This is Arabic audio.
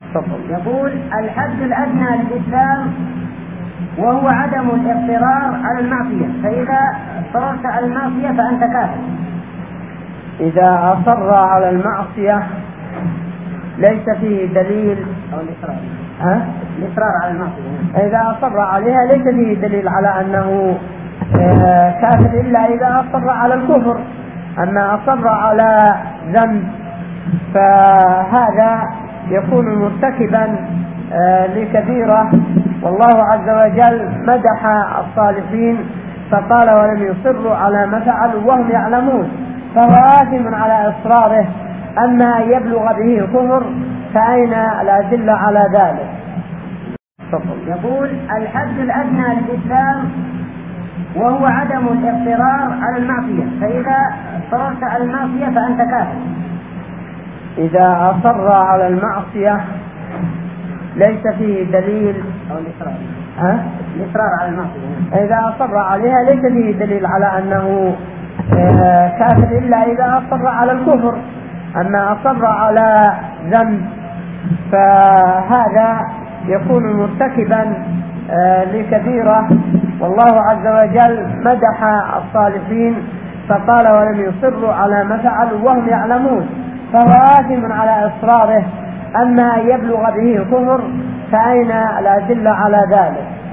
يقول الحد الأدنى للإسلام وهو عدم الاضطرار على المعصية، فإذا اضطررت على المعصية فأنت كافر. إذا أصر على المعصية ليس فيه دليل، أو الإصرار على المعصية، إذا أصر عليها ليس فيه دليل على أنه كافر إلا إذا أصر على الكفر. أما أصر على ذنب فهذا يكون مرتكبا لكبيرة، والله عز وجل مدح الصالحين فقال ولم يصروا على ما فعلوا وهم يعلمون، فهو آثم على إصراره. أما يبلغ به الكفر فأين الأدلة على ذلك؟ يقول الحد الأدنى للإسلام وهو عدم الاضطرار على المعصية، فإذا اضطررت على المعصية فأنت كافر. إذا أصر على المعصية ليس فيه دليل، أو الإصرار على المعصية، إذا أصر عليها ليس فيه دليل على أنه كافر إلا إذا أصر على الكفر. أما أصر على ذنب فهذا يكون مرتكبا لكبيرة، والله عز وجل مدح الصالحين فقال ولم يصروا على ما فعلوا وهم يعلمون، فهو آثم على إصراره. أما يبلغ به الكفر فأين الأدلة على ذلك؟